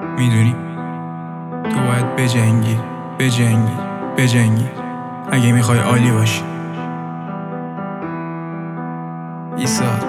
میدونی تو باید بجنگی اگه میخوای عالی باشی. ایثار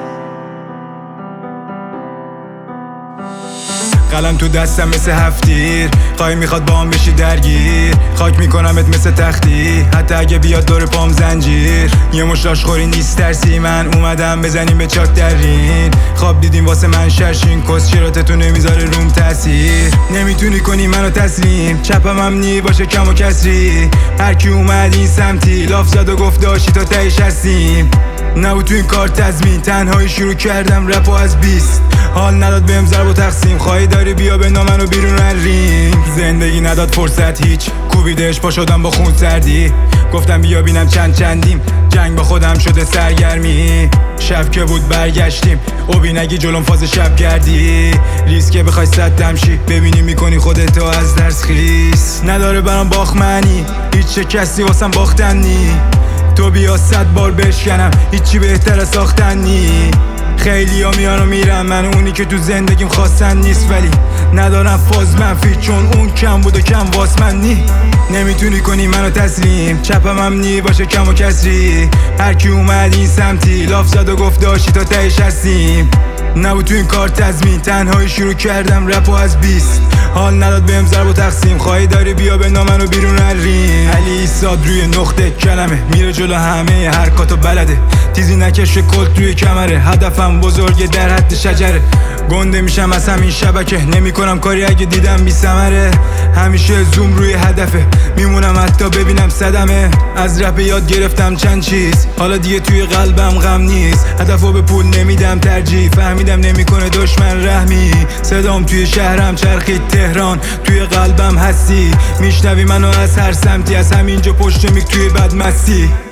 قلم تو دستم مثل هفتیر، خواهی میخواد با هم بشی درگیر، خاک میکنمت مثل تختی حتی اگه بیاد دور پام زنجیر. یه مشت آشخوری نیست ترسی، من اومدم بزنیم به چاک درین. خواب دیدیم واسه من شرشین، کسچراتتو نمیذاره روم تاثیر. نمیتونی کنی منو تسلیم، چپم هم نی باشه کم و کسری. هرکی اومد این سمتی لاف زد و گفت داشتی تا تهش هستیم. نبود تو این کار تضمین، تنهایی شروع کردم رپو از 20. حال نداد بهم ضرب و تقسیم، خواهی داری بیا بنا منو بیرون رینگ. زندگی نداد فرصت هیچ، کوبیدش پا شدم با خون سردی. گفتم بیا بینم چندیم، جنگ با خودم شده سرگرمی. شب که بود برگشتیم، اوبی نگی جلوم فاز شب گردی. ریسکه بخوای صدم شی، ببینی میکنی خودتو از درس خیس. نداره برام باخمنی، هیچ کسی واسم باختن نی. تو بیا 100 بار بشکنم، هیچی بهتر از ساختن نی. خیلی ها میان و میرن، من اونی که تو زندگیم خواستن نیست. ولی ندارم فاز منفی، چون اون کم بود و کم واس من نی. نمیتونی کنی منو تسلیم، چپم هم نی باشه کم و کسری. هرکی اومد این سمتی لاف زد و گفت داشتی تا تهش هستیم. نبود تو این کار تضمین، تنهایی شروع کردم رپو از 20. حال نداد بهم ضرب و تقسیم، خواهی داری بیا بنا منو بیرون رینگ. علی ایساد روی نقطه کلمه، میره جلو همه حرکاتو بلده. تیزی نکشه کلت روی کمره، هدفم بزرگه در حد شجره. گنده میشم از همین شبکه، نمی کنم کاری اگه دیدم بی ثمره. همیشه زوم روی هدفه، میمونم حتی ببینم صدمه. از رپ یاد گرفتم چند چیز، حالا دیگه توی قلبم غم نیست. هدفو به پول نمیدم ترجیح، فهمیدم نمیکنه دشمن رحمی. صدام توی شهرم چرخید تهران، توی قلبم هستی. میشنوی منو از هر سمتی، از همینجا پشت میک توی بدمستی.